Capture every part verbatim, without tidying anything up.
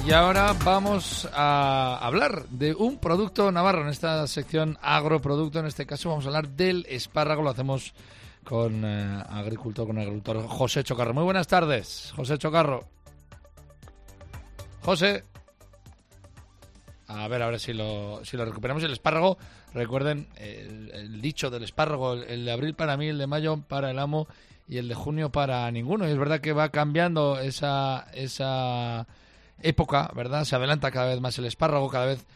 Y ahora vamos a hablar de un producto navarro en esta sección agroproducto. En este caso vamos a hablar del espárrago. Lo hacemos con eh, agricultor, con el agricultor José Chocarro. Muy buenas tardes, José Chocarro. José. A ver, a ver si lo, si lo recuperamos. El espárrago, recuerden el, el dicho del espárrago, el, el de abril para mí, el de mayo para el amo y el de junio para ninguno. Y es verdad que va cambiando esa... esa época, ¿verdad? Se adelanta cada vez más el espárrago, cada vez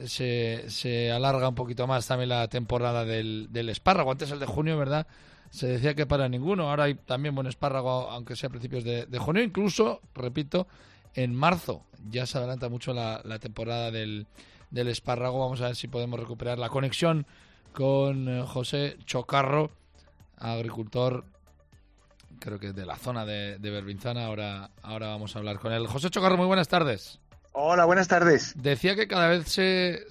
se, se alarga un poquito más también la temporada del, del espárrago. Antes el de junio, ¿verdad? Se decía que para ninguno. Ahora hay también buen espárrago, aunque sea a principios de, de junio. Incluso, repito, en marzo ya se adelanta mucho la, la temporada del, del espárrago. Vamos a ver si podemos recuperar la conexión con eh, José Chocarro, agricultor, creo que de la zona de, de Berbinzana. Ahora, ahora vamos a hablar con él. José Chocarro, muy buenas tardes. Hola, buenas tardes. Decía que cada vez se,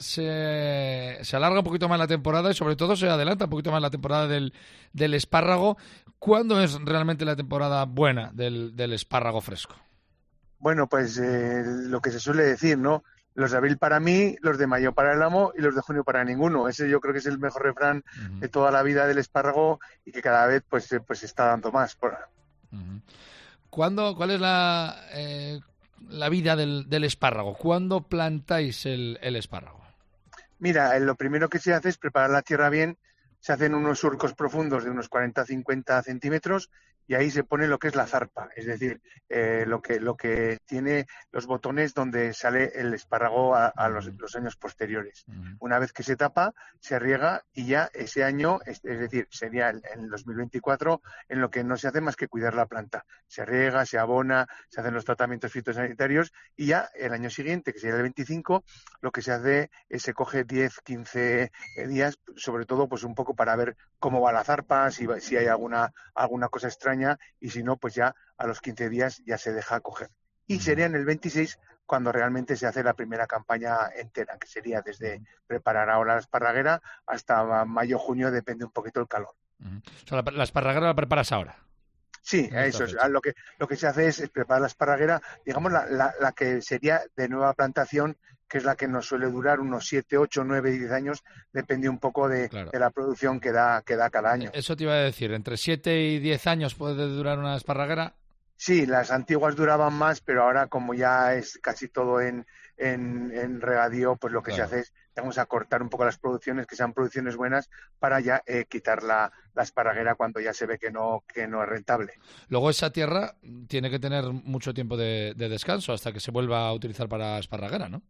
se, se alarga un poquito más la temporada y sobre todo se adelanta un poquito más la temporada del, del espárrago. ¿Cuándo es realmente la temporada buena del, del espárrago fresco? Bueno, pues eh, lo que se suele decir, ¿no? Los de abril para mí, los de mayo para el amo y los de junio para ninguno. Ese yo creo que es el mejor refrán uh-huh. de toda la vida del espárrago y que cada vez pues se pues está dando más. Uh-huh. ¿Cuándo, ¿Cuál es la, eh, la vida del, del espárrago? ¿Cuándo plantáis el, el espárrago? Mira, lo primero que se hace es preparar la tierra bien. Se hacen unos surcos profundos de unos cuarenta a cincuenta centímetros y ahí se pone lo que es la zarpa, es decir, eh, lo que lo que tiene los botones donde sale el espárrago a, a los, los años posteriores. Uh-huh. Una vez que se tapa, se riega y ya ese año, es, es decir, sería en el dos mil veinticuatro, en lo que no se hace más que cuidar la planta. Se riega, se abona, se hacen los tratamientos fitosanitarios y ya el año siguiente, que sería el veinticinco, lo que se hace es se coge diez, quince días, sobre todo pues un poco para ver cómo va la zarpa, si, si hay alguna, alguna cosa extraña, y si no, pues ya a los quince días ya se deja coger. Y sería en el veintiséis cuando realmente se hace la primera campaña entera, que sería desde preparar ahora la esparraguera hasta mayo, junio, depende un poquito el calor. Uh-huh. O sea, la, la esparraguera la preparas ahora. Sí, eso es. Lo que, lo que se hace es, es preparar la esparraguera, digamos, la, la, la que sería de nueva plantación, que es la que nos suele durar unos siete, ocho, nueve, diez años, depende un poco de, claro. de la producción que da, que da cada año. Eso te iba a decir, ¿entre siete y diez años puede durar una esparraguera? Sí, las antiguas duraban más, pero ahora como ya es casi todo en, en, en regadío, pues lo que claro. se hace es vamos a cortar un poco las producciones, que sean producciones buenas, para ya eh, quitar la, la esparraguera cuando ya se ve que no, que no es rentable. Luego esa tierra tiene que tener mucho tiempo de, de descanso hasta que se vuelva a utilizar para esparraguera, ¿no?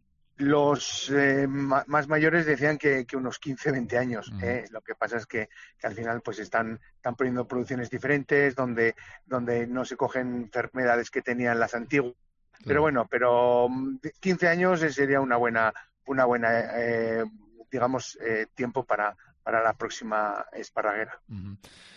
Los eh, ma- más mayores decían que, que unos quince, veinte años. Uh-huh. ¿eh? Lo que pasa es que, que al final pues están, están poniendo producciones diferentes donde, donde no se cogen enfermedades que tenían las antiguas. Claro. Pero bueno, pero quince años sería una buena, una buena eh, digamos, eh, tiempo para, para la próxima esparraguera. Uh-huh.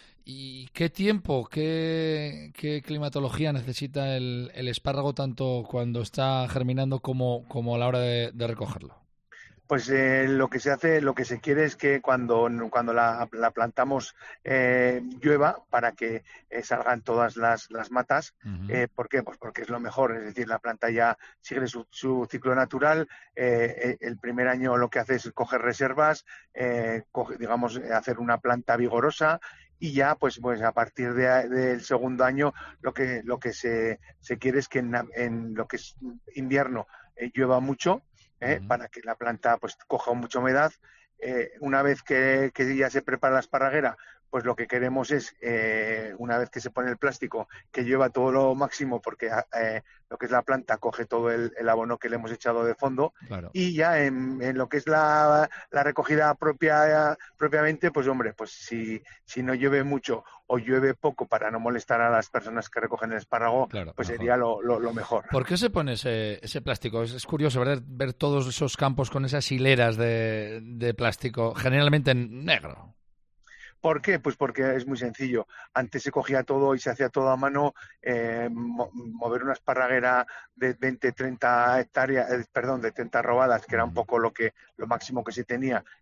¿Y qué tiempo, qué, qué climatología necesita el, el espárrago tanto cuando está germinando como, como a la hora de, de recogerlo? Pues eh, lo que se hace, lo que se quiere es que cuando, cuando la, la plantamos eh, llueva para que eh, salgan todas las, las matas. Uh-huh. Eh, ¿Por qué? Pues porque es lo mejor, es decir, la planta ya sigue su, su ciclo natural. Eh, el primer año lo que hace es coger reservas, eh, coge, digamos, hacer una planta vigorosa. Y ya, pues, pues a partir de, del segundo año, lo que lo que se, se quiere es que en, en lo que es invierno eh, llueva mucho, eh, uh-huh. para que la planta pues coja mucha humedad. Eh, una vez que, que ya se prepara la esparraguera, pues lo que queremos es, eh, una vez que se pone el plástico, que llueva todo lo máximo, porque eh, lo que es la planta coge todo el, el abono que le hemos echado de fondo. Claro. Y ya en, en lo que es la, la recogida propia, propiamente, pues hombre, pues si, si no llueve mucho o llueve poco para no molestar a las personas que recogen el espárrago, claro, pues mejor. Sería lo, lo, lo mejor. ¿Por qué se pone ese, ese plástico? Es, es curioso ver, ver todos esos campos con esas hileras de, de plástico, generalmente en negro. ¿Por qué? Pues porque es muy sencillo. Antes se cogía todo y se hacía todo a mano. Eh, mo- mover una esparraguera de veinte, treinta hectáreas, eh, perdón, de treinta robadas, que era un poco lo que lo máximo que se tenía,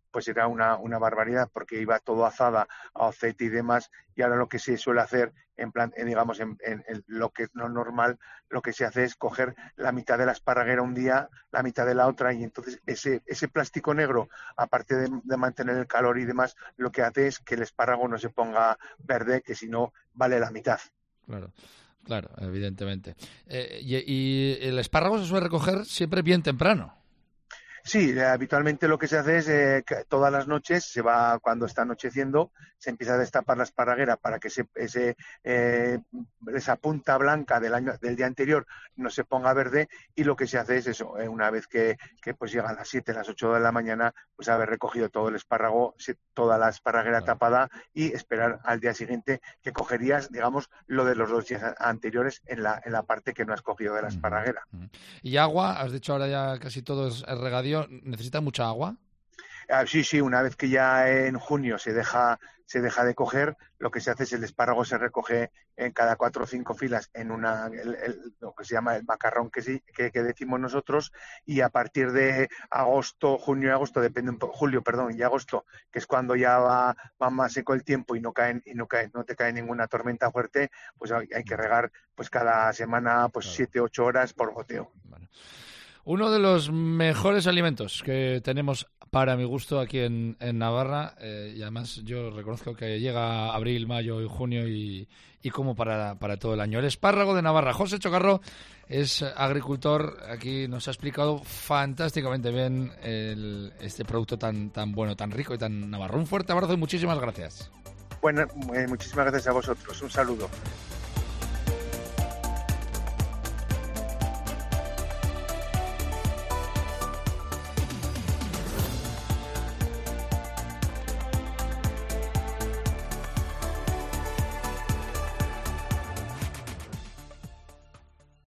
pues era una, una barbaridad, porque iba todo azada a aceite y demás, y ahora lo que se suele hacer, en plan, eh, digamos, en, en, en lo que es no normal, lo que se hace es coger la mitad de la esparraguera un día, la mitad de la otra, y entonces ese, ese plástico negro, aparte de, de mantener el calor y demás, lo que hace es que el espárrago no se ponga verde, que si no vale la mitad. Claro. Claro, evidentemente. Eh, y, y el espárrago se suele recoger siempre bien temprano. Sí, eh, habitualmente lo que se hace es eh, que todas las noches se va, cuando está anocheciendo, se empieza a destapar la esparraguera para que ese, ese, eh, esa punta blanca del año, del día anterior no se ponga verde, y lo que se hace es eso, eh, una vez que, que pues llegan las siete, las ocho de la mañana, pues haber recogido todo el espárrago, toda la esparraguera claro. tapada, y esperar al día siguiente, que cogerías, digamos, lo de los dos días anteriores en la, en la parte que no has cogido de la esparraguera. Uh-huh. Y agua, has dicho ahora ya casi todo es regadío. ¿Necesita mucha agua? Ah, sí, sí, una vez que ya en junio se deja se deja de coger, lo que se hace es el espárrago se recoge en cada cuatro o cinco filas en una el, el, lo que se llama el macarrón que, sí, que, que decimos nosotros, y a partir de agosto, junio y agosto, depende un poco, julio, perdón, y agosto, que es cuando ya va, va más seco el tiempo y no caen y no cae, no te cae ninguna tormenta fuerte, pues hay, hay que regar pues cada semana pues claro. siete, ocho horas por goteo. Bueno. Uno de los mejores alimentos que tenemos para mi gusto aquí en, en Navarra, eh, y además yo reconozco que llega abril, mayo y junio y, y como para, para todo el año. El espárrago de Navarra. José Chocarro es agricultor, aquí nos ha explicado fantásticamente bien el, este producto tan, tan bueno, tan rico y tan navarro. Un fuerte abrazo y muchísimas gracias. Bueno, eh, muchísimas gracias a vosotros. Un saludo.